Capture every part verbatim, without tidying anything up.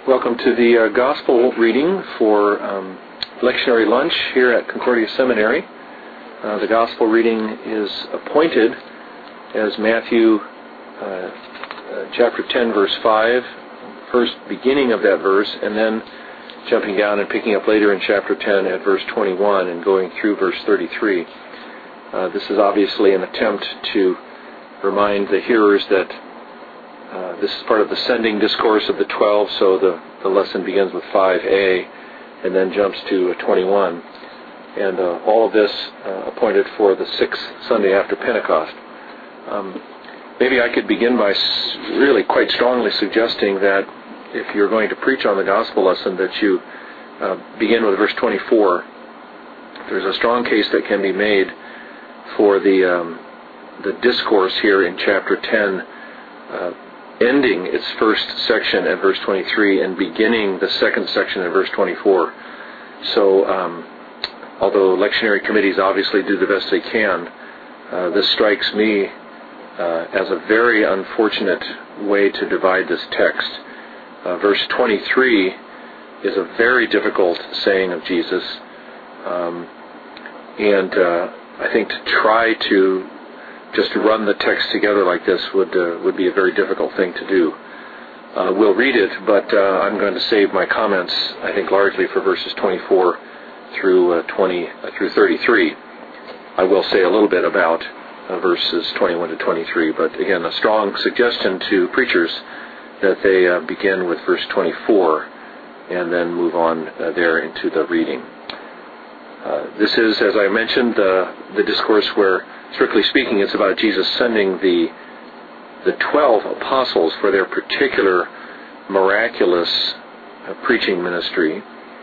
Welcome to the uh, Gospel reading for um, lectionary lunch here at Concordia Seminary. Uh, the Gospel reading is appointed as Matthew uh, uh, chapter ten, verse five, first beginning of that verse, and then jumping down and picking up later in chapter ten at verse twenty-one and going through verse thirty-three. Uh, this is obviously an attempt to remind the hearers that Uh, this is part of the sending discourse of the twelve, so the, the lesson begins with five A and then jumps to twenty-one. And uh, all of this uh, appointed for the sixth Sunday after Pentecost. Um, maybe I could begin by s- really quite strongly suggesting that if you're going to preach on the gospel lesson, that you uh, begin with verse twenty-four. There's a strong case that can be made for the, um, the discourse here in chapter ten, uh, ending its first section at verse twenty-three and beginning the second section at verse twenty-four. So, um, although lectionary committees obviously do the best they can, uh, this strikes me uh, as a very unfortunate way to divide this text. Uh, verse twenty-three is a very difficult saying of Jesus, um, and uh, I think to try to just to run the text together like this would uh, would be a very difficult thing to do. Uh, we'll read it, but uh, I'm going to save my comments, I think, largely for verses twenty-four through uh, twenty uh, through thirty-three. I will say a little bit about uh, verses twenty-one to twenty-three, but again, a strong suggestion to preachers that they uh, begin with verse twenty-four and then move on uh, there into the reading. Uh, this is, as I mentioned, uh, the discourse where, strictly speaking, it's about Jesus sending the the twelve apostles for their particular miraculous uh, preaching ministry.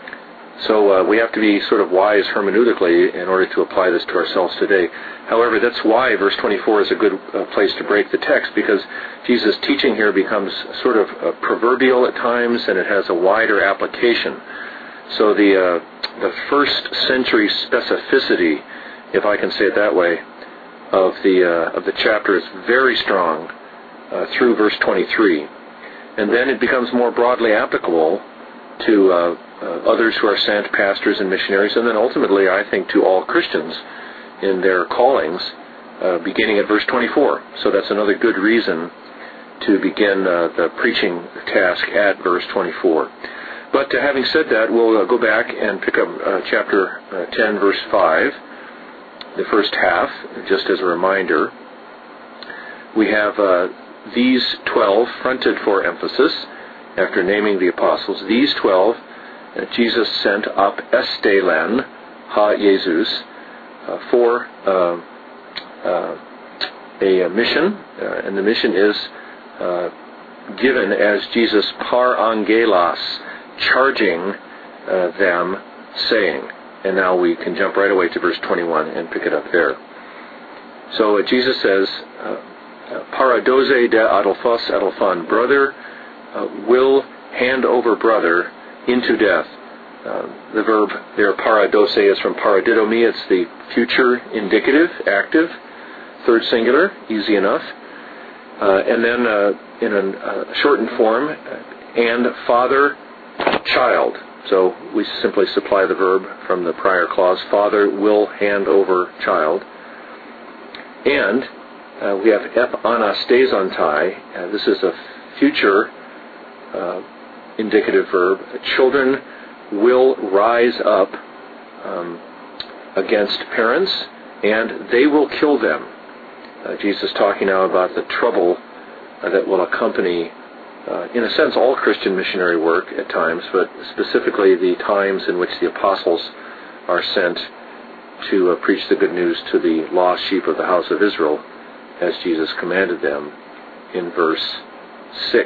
So uh, we have to be sort of wise hermeneutically in order to apply this to ourselves today. However, that's why verse twenty-four is a good uh, place to break the text, because Jesus' teaching here becomes sort of uh, proverbial at times, and it has a wider application. So the uh, the first century specificity, if I can say it that way, of the uh, of the chapter is very strong uh, through verse twenty-three, and then it becomes more broadly applicable to uh, uh, others who are sent, pastors and missionaries, and then ultimately, I think, to all Christians in their callings, uh, beginning at verse twenty-four. So that's another good reason to begin uh, the preaching task at verse twenty-four. But uh, having said that, we'll uh, go back and pick up uh, chapter uh, ten, verse five. The first half, just as a reminder. We have uh, these twelve fronted for emphasis after naming the apostles. These twelve uh, Jesus sent up estelen ha Jesus uh, for uh, uh, a, a mission, uh, and the mission is uh, given as Jesus par angelos, charging uh, them, saying. And now we can jump right away to verse twenty-one and pick it up there. So uh, Jesus says, uh, Paradoze de adelphos adelphan, brother uh, will hand over brother into death. Uh, the verb there, paradose, is from paradidomi. It's the future indicative, active, third singular, easy enough. Uh, and then uh, in a uh, shortened form, and father, child. So we simply supply the verb from the prior clause. Father will hand over child. And uh, we have ep anastazontai. Uh, this is a future uh, indicative verb. Children will rise up um, against parents, and they will kill them. Uh, Jesus talking now about the trouble uh, that will accompany Uh, in a sense, all Christian missionary work at times, but specifically the times in which the apostles are sent to uh, preach the good news to the lost sheep of the house of Israel, as Jesus commanded them in verse six.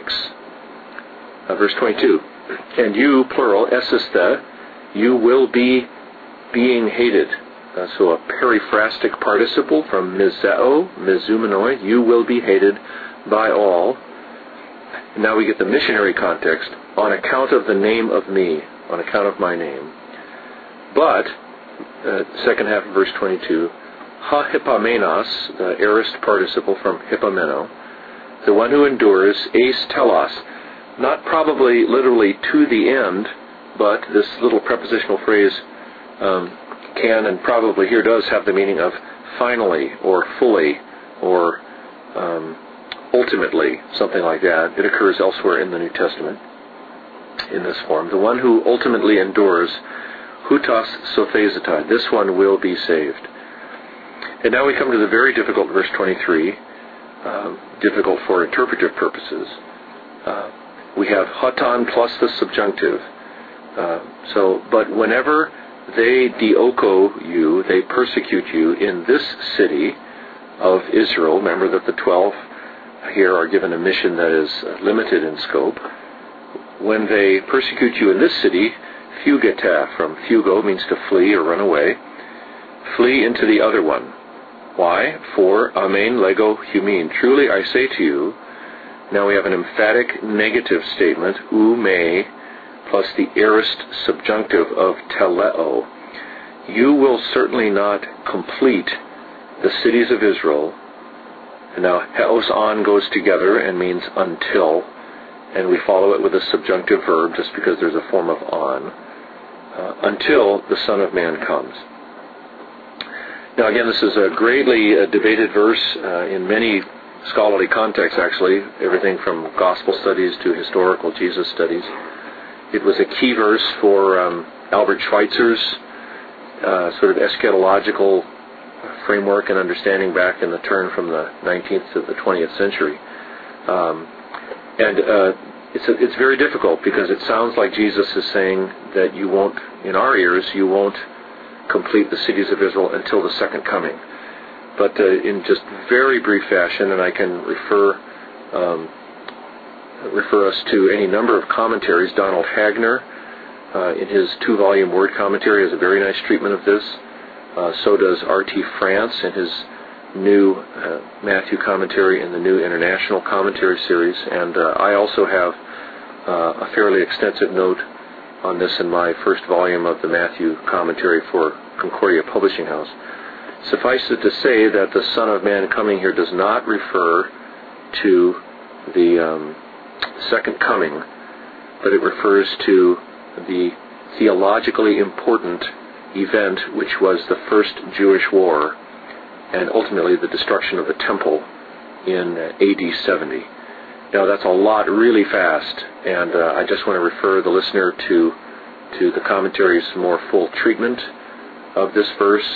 Uh, verse twenty-two, and you, plural, esiste, you will be being hated. Uh, so a periphrastic participle from mizeo, mizumenoi, you will be hated by all. Now we get the missionary context, on account of the name of me, on account of my name. But, uh, second half of verse twenty-two, ha hippamenos, the aorist participle from hippomeno, the one who endures, eis telos, not probably literally to the end, but this little prepositional phrase um, can and probably here does have the meaning of finally or fully or um, ultimately, something like that. It occurs elsewhere in the New Testament in this form. The one who ultimately endures, hutos sophezetai, this one will be saved. And now we come to the very difficult verse twenty-three, uh, difficult for interpretive purposes. Uh, we have hatan plus the subjunctive. Uh, so, but whenever they dioko you, they persecute you in this city of Israel, remember that the twelve here are given a mission that is limited in scope. When they persecute you in this city, fugeta, from fugo means to flee or run away, flee into the other one. Why? For amen lego humin. Truly I say to you, now we have an emphatic negative statement, u me, plus the aorist subjunctive of teleo. You will certainly not complete the cities of Israel. And now heos on goes together and means until, and we follow it with a subjunctive verb just because there's a form of on, uh, until the Son of Man comes. Now again, this is a greatly uh, debated verse uh, in many scholarly contexts, actually, everything from gospel studies to historical Jesus studies. It was a key verse for um, Albert Schweitzer's uh, sort of eschatological framework and understanding back in the turn from the nineteenth to the twentieth century. Um, and uh, it's, a, it's very difficult because it sounds like Jesus is saying that you won't, in our ears, you won't complete the cities of Israel until the second coming. But uh, in just very brief fashion, and I can refer um, refer us to any number of commentaries. Donald Hagner, uh, in his two-volume word commentary, has a very nice treatment of this. Uh, so does R T France in his new uh, Matthew commentary in the New International Commentary series. And uh, I also have uh, a fairly extensive note on this in my first volume of the Matthew commentary for Concordia Publishing House. Suffice it to say that the Son of Man coming here does not refer to the um, second coming, but it refers to the theologically important event which was the first Jewish war and ultimately the destruction of the temple in A D seventy. Now that's a lot really fast, and uh, I just want to refer the listener to to the commentary's more full treatment of this verse,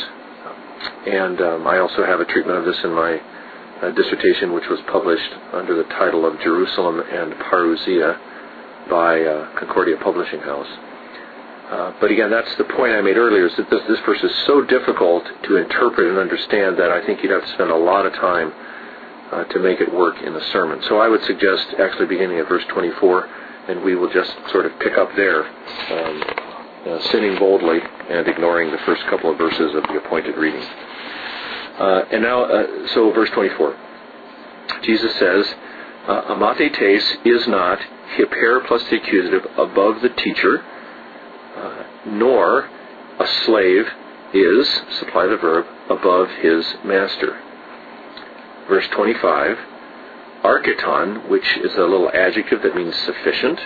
and um, I also have a treatment of this in my uh, dissertation, which was published under the title of Jerusalem and Parousia by uh, Concordia Publishing House. Uh, but again, that's the point I made earlier, is that this, this verse is so difficult to interpret and understand that I think you'd have to spend a lot of time uh, to make it work in the sermon. So I would suggest actually beginning at verse twenty-four, and we will just sort of pick up there, um, uh, sinning boldly and ignoring the first couple of verses of the appointed reading. Uh, and now, uh, so verse twenty-four. Jesus says, uh, amathetes is not hyper plus the accusative above the teacher, uh, nor a slave is, supply the verb, above his master. Verse twenty-five, archeton, which is a little adjective that means sufficient,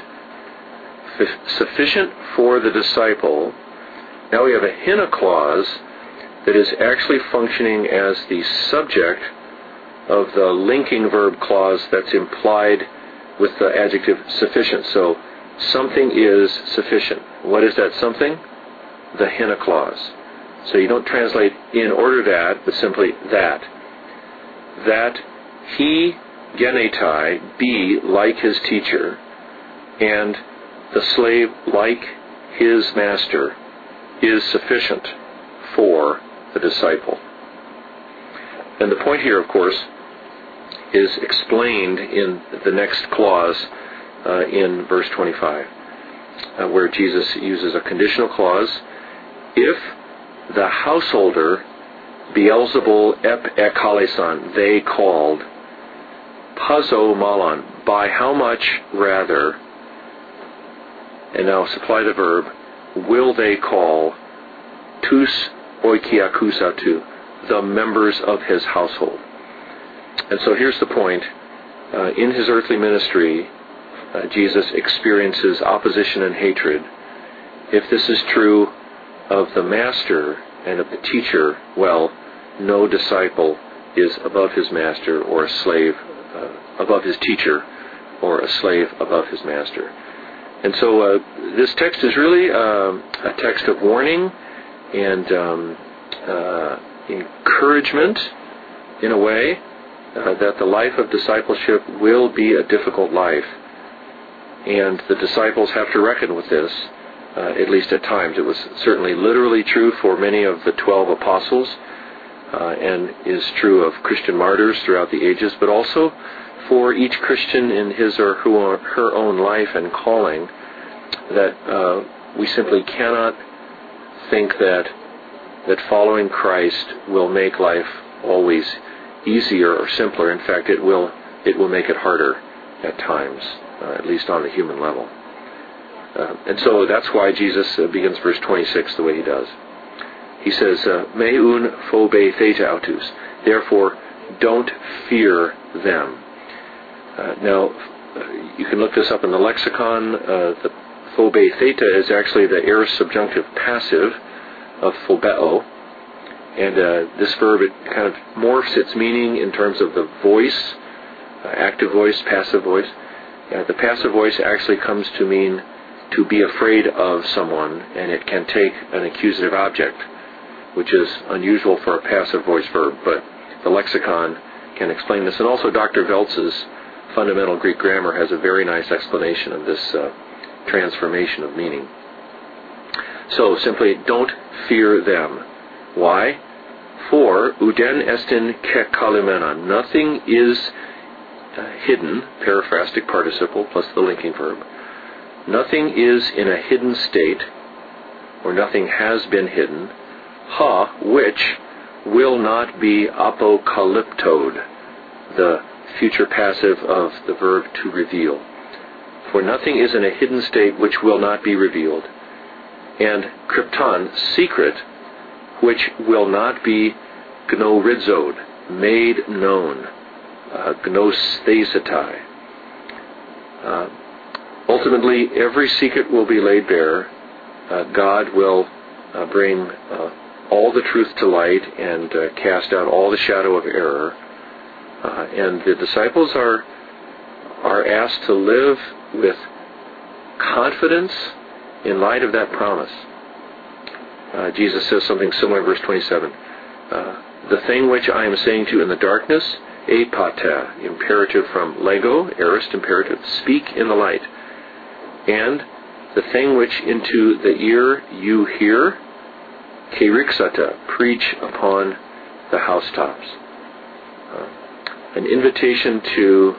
F- sufficient for the disciple. Now we have a hina clause that is actually functioning as the subject of the linking verb clause that's implied with the adjective sufficient. So something is sufficient. What is that something? The hina clause. So you don't translate in order that, but simply that. That he, genetai, be like his teacher, and the slave like his master is sufficient for the disciple. And the point here, of course, is explained in the next clause uh, in verse twenty-five, uh, where Jesus uses a conditional clause. If the householder, Beelzebul ep ekalesan, they called, pazo malan, by how much rather, and now supply the verb, will they call, tus oikiakusatu, the members of his household. And so here's the point. Uh, in his earthly ministry, uh, Jesus experiences opposition and hatred. If this is true of the master and of the teacher, well, no disciple is above his master or a slave uh, above his teacher or a slave above his master. And so uh, this text is really uh, a text of warning and um, uh, encouragement in a way uh, that the life of discipleship will be a difficult life. And the disciples have to reckon with this, uh, at least at times. It was certainly literally true for many of the twelve apostles, uh, and is true of Christian martyrs throughout the ages, but also for each Christian in his or her own life and calling, that uh, we simply cannot think that that following Christ will make life always easier or simpler. In fact, it will it will make it harder at times, uh, at least on the human level. Uh, and so that's why Jesus uh, begins verse twenty-six the way he does. He says, "Meun phobe theta autus," therefore don't fear them. Uh, now, uh, you can look this up in the lexicon. Uh, the phobe theta is actually the aorist subjunctive passive of phobeo. And uh, this verb, it kind of morphs its meaning in terms of the voice, uh, active voice, passive voice. Uh, the passive voice actually comes to mean to be afraid of someone, and it can take an accusative object, which is unusual for a passive voice verb, but the lexicon can explain this. And also Doctor Veltz's Fundamental Greek Grammar has a very nice explanation of this uh, transformation of meaning. So simply, don't fear them. Why? For uden estin ke kalimena. Nothing is uh, hidden, periphrastic participle plus the linking verb. Nothing is in a hidden state, or nothing has been hidden, ha, which will not be apocalyptode, the future passive of the verb to reveal. For nothing is in a hidden state which will not be revealed. And krypton, secret, which will not be gnorizod, made known, uh, gnosthesetai. Uh, ultimately, every secret will be laid bare. Uh, God will uh, bring uh, all the truth to light and uh, cast out all the shadow of error. Uh, and the disciples are are asked to live with confidence in light of that promise. Uh, Jesus says something similar in verse twenty-seven. Uh, the thing which I am saying to you in the darkness, epata, imperative from lego, aorist imperative, speak in the light. And the thing which into the ear you hear, kerixata, preach upon the housetops. Uh, an invitation to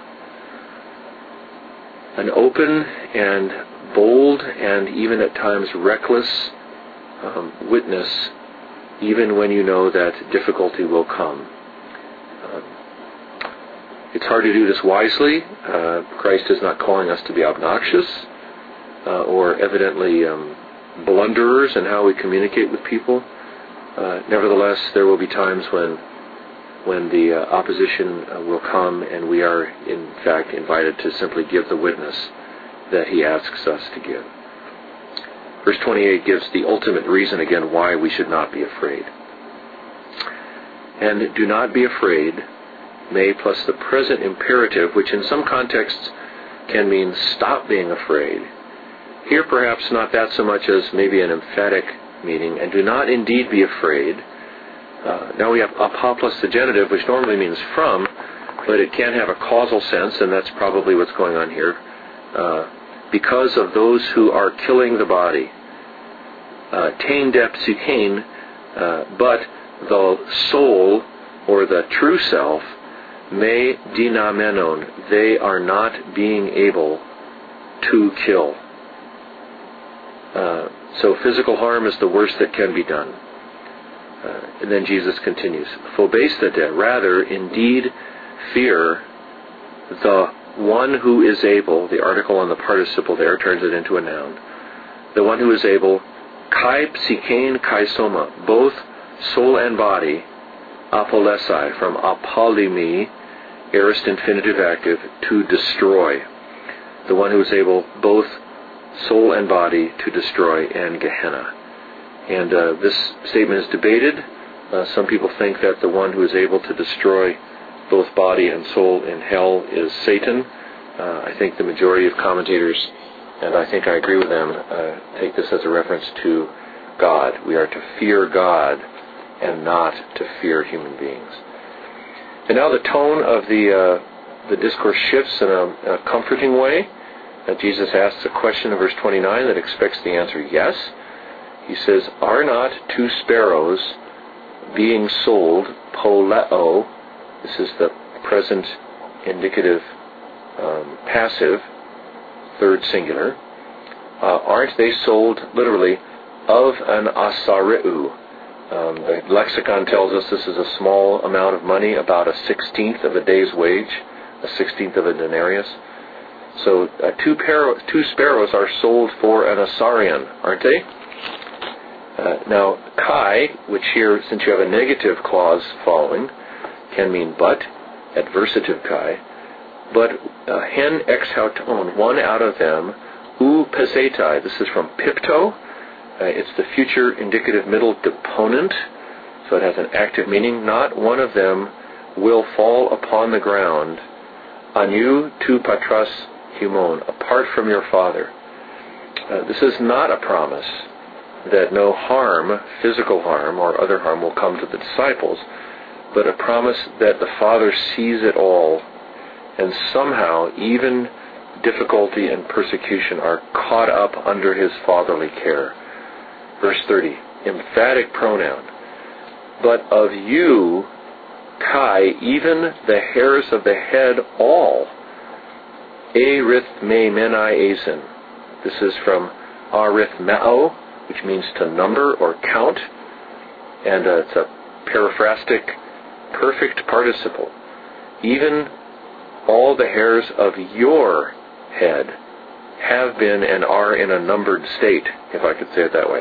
an open and bold and even at times reckless um, witness, even when you know that difficulty will come. Um, it's hard to do this wisely. Uh, Christ is not calling us to be obnoxious uh, or evidently um, blunderers in how we communicate with people. Uh, nevertheless, there will be times when when the uh, opposition uh, will come, and we are, in fact, invited to simply give the witness that he asks us to give. Verse twenty-eight gives the ultimate reason, again, why we should not be afraid. And do not be afraid, may plus the present imperative, which in some contexts can mean stop being afraid. Here, perhaps not that so much as maybe an emphatic meaning, and do not indeed be afraid. Uh, now we have apa plus the genitive, which normally means from, but it can have a causal sense, and that's probably what's going on here. Uh, because of those who are killing the body. Tain dep psychein, but the soul, or the true self, me dinamenon, they are not being able to kill. Uh, so physical harm is the worst that can be done. Uh, and then Jesus continues, phobesthete, rather, indeed, fear the one who is able, the article on the participle there turns it into a noun, the one who is able, kai psychein kai soma, both soul and body, apolesai, from apolymi, aorist infinitive active, to destroy. the one who is able both soul and body to destroy, and Gehenna. And uh, this statement is debated. Uh, some people think that the one who is able to destroy both body and soul in hell is Satan. Uh, I think the majority of commentators, and I think I agree with them, uh, take this as a reference to God. We are to fear God and not to fear human beings. And now the tone of the uh, the discourse shifts in a, a comforting way. Uh, Jesus asks a question in verse twenty-nine that expects the answer yes. He says, "Are not two sparrows being sold poleo?" This is the present indicative um, passive, third singular. Uh, aren't they sold literally of an asareu? Um, the lexicon tells us this is a small amount of money, about a sixteenth of a day's wage, a sixteenth of a denarius. So uh, two, par- two sparrows are sold for an asarion, aren't they? Uh, now, kai, which here, since you have a negative clause following, can mean but, adversative kai, but uh, hen ex hauton, one out of them, u pesetai, this is from pipto. Uh, it's the future indicative middle deponent, so it has an active meaning. Not one of them will fall upon the ground, anu tu patras humon, apart from your father. Uh, this is not a promise that no harm, physical harm or other harm, will come to the disciples, but a promise that the Father sees it all, and somehow even difficulty and persecution are caught up under his fatherly care. Verse thirty, emphatic pronoun. But of you, kai, even the hairs of the head all, erith me menai asin. This is from arithmeo, which means to number or count, and uh, it's a periphrastic, perfect participle. Even all the hairs of your head have been and are in a numbered state, if I could say it that way.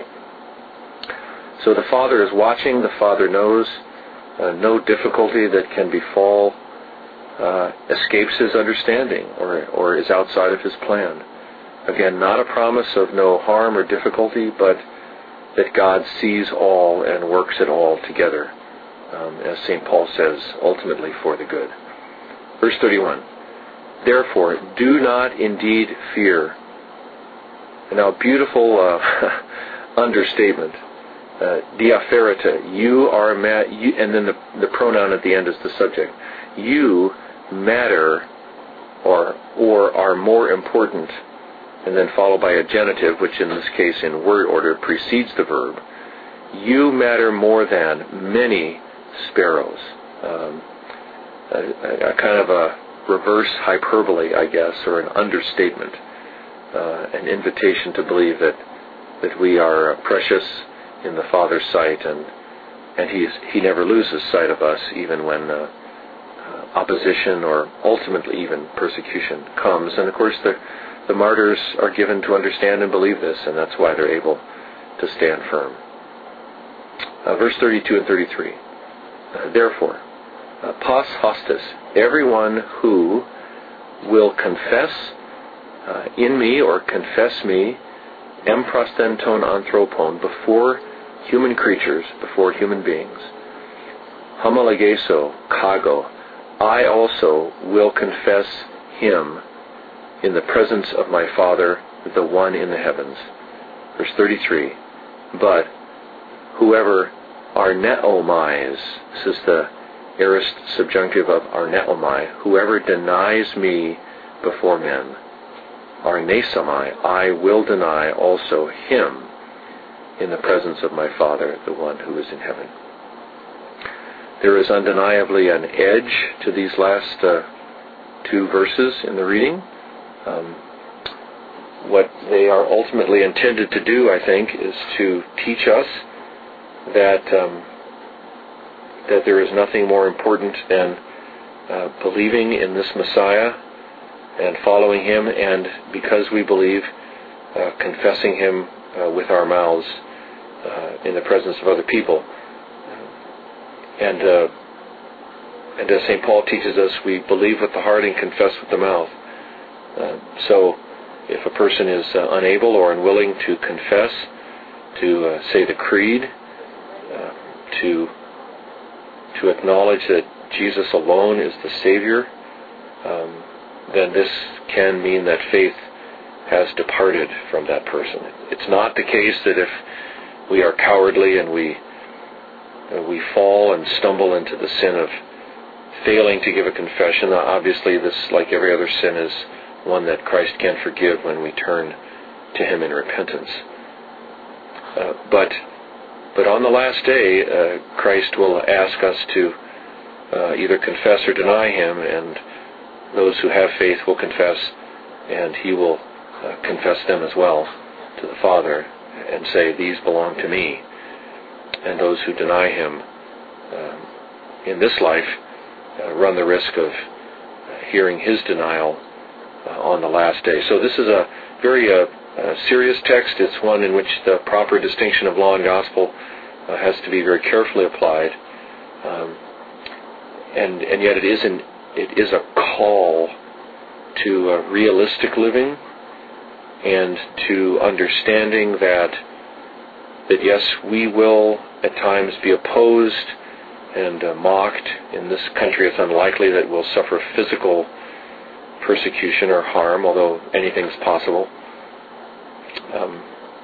So the Father is watching, the Father knows, uh, no difficulty that can befall uh, escapes his understanding or, or is outside of his plan. Again, not a promise of no harm or difficulty, but that God sees all and works it all together, um, as Saint Paul says, ultimately for the good. Verse thirty-one, therefore, do not indeed fear. And now, beautiful uh, understatement. Uh, diapherita, you are, ma- you, and then the, the pronoun at the end is the subject. You matter or or are more important, and then followed by a genitive, which in this case in word order precedes the verb. You matter more than many sparrows. Um, a, a kind of a reverse hyperbole, I guess, or an understatement, uh, an invitation to believe that that we are precious in the Father's sight, and and He He never loses sight of us, even when uh, uh, opposition or ultimately even persecution comes. And of course, the the martyrs are given to understand and believe this, and that's why they're able to stand firm. Uh, verse thirty-two and thirty-three. Uh, therefore, uh, pas hostis, everyone who will confess uh, in me or confess me, emprostenton anthropon, before human creatures, before human beings, homologeso, kago, I also will confess him in the presence of my Father, the one in the heavens. Verse thirty-three, but whoever arneomais, this is the aorist subjunctive of arneomai, whoever denies me before men, arnesamai, I will deny also him in the presence of my Father, the one who is in heaven. There is undeniably an edge to these last uh, two verses in the reading. Um, what they are ultimately intended to do, I think, is to teach us that um, that there is nothing more important than uh, believing in this Messiah and following him, and because we believe, uh, confessing him uh, with our mouths uh, in the presence of other people. And uh, and as Saint Paul teaches us, we believe with the heart and confess with the mouth. Uh, so if a person is uh, unable or unwilling to confess, to uh, say the creed, uh, to to acknowledge that Jesus alone is the Savior, um, then this can mean that faith has departed from that person. It's not the case that if we are cowardly and we uh, we fall and stumble into the sin of failing to give a confession. Obviously, this, like every other sin, is one that Christ can forgive when we turn to Him in repentance. Uh, but but on the last day, uh, Christ will ask us to uh, either confess or deny Him, and those who have faith will confess, and He will uh, confess them as well to the Father and say, "These belong to me." And those who deny Him um, in this life uh, run the risk of hearing His denial uh, on the last day. So this is a very uh, uh, serious text. It's one in which the proper distinction of law and gospel uh, has to be very carefully applied. Um, and and yet it is an, it is a call to uh, realistic living and to understanding that that yes, we will at times be opposed and uh, mocked. In this country, it's unlikely that we'll suffer physical persecution or harm, although anything's possible. Um,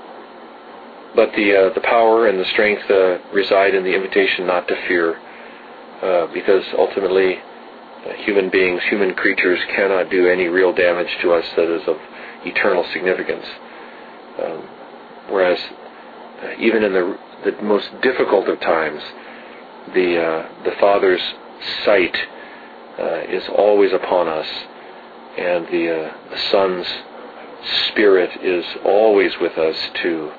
but the uh, the power and the strength uh, reside in the invitation not to fear, uh, because ultimately uh, human beings, human creatures cannot do any real damage to us that is of eternal significance. Um, whereas uh, even in the, the most difficult of times, the uh, the Father's sight uh, is always upon us, and the uh, the Son's Spirit is always with us to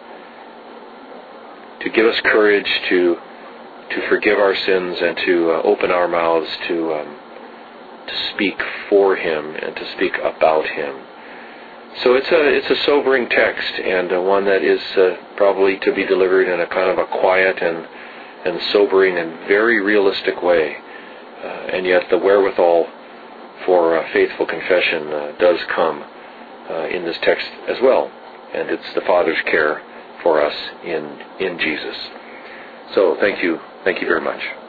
to give us courage to to forgive our sins and to uh, open our mouths to um, to speak for Him and to speak about Him. So it's a it's a sobering text, and uh, one that is uh, probably to be delivered in a kind of a quiet and and sobering and very realistic way, uh, and yet the wherewithal for uh, faithful confession uh, does come uh, in this text as well, and it's the Father's care for us in in Jesus. So thank you, thank you very much.